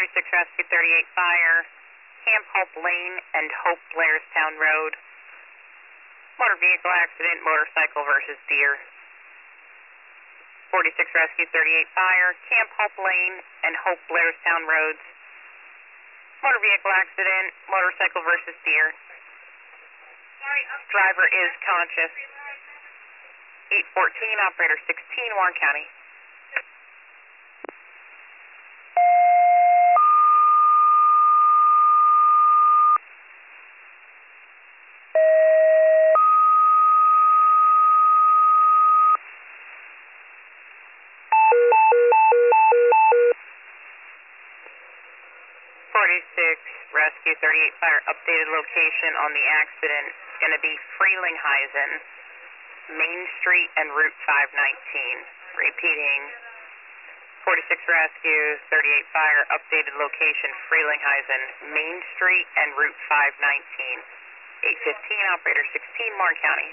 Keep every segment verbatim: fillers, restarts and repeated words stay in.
forty-six Rescue thirty-eight Fire, Camp Hope Lane and Hope Blairstown Road. Motor vehicle accident, motorcycle versus deer. forty-six Rescue thirty-eight Fire, Camp Hope Lane and Hope Blairstown Roads. Motor vehicle accident, motorcycle versus deer. Driver is conscious. eight fourteen, operator sixteen, Warren County. forty-six Rescue thirty-eight Fire, updated location on the accident is going to be Frelinghuysen, Main Street and Route five nineteen. Repeating, forty-six Rescue thirty-eight Fire, updated location Frelinghuysen, Main Street and Route five nineteen. eight fifteen, operator sixteen, Warren County.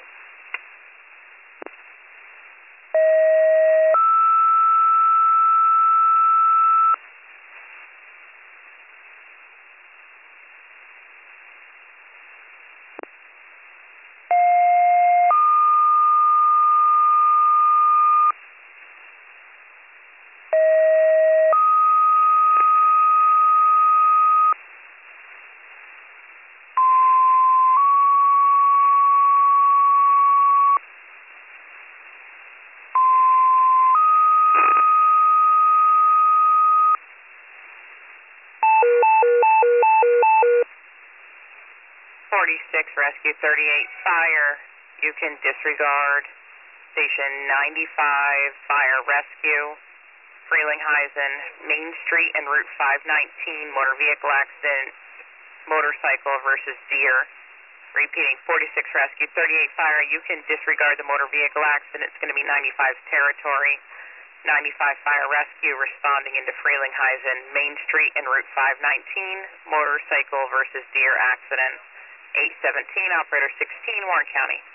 forty-six Rescue thirty-eight Fire, you can disregard Station ninety-five Fire Rescue, Frelinghuysen, Main Street and Route five nineteen, motor vehicle accident, motorcycle versus deer. Repeating, forty-six Rescue thirty-eight Fire, you can disregard the motor vehicle accident. It's going to be ninety-five's territory. ninety-five Fire Rescue responding into Frelinghuysen, Main Street and Route five nineteen, motorcycle versus deer accident. eight seventeen, operator sixteen, Warren County.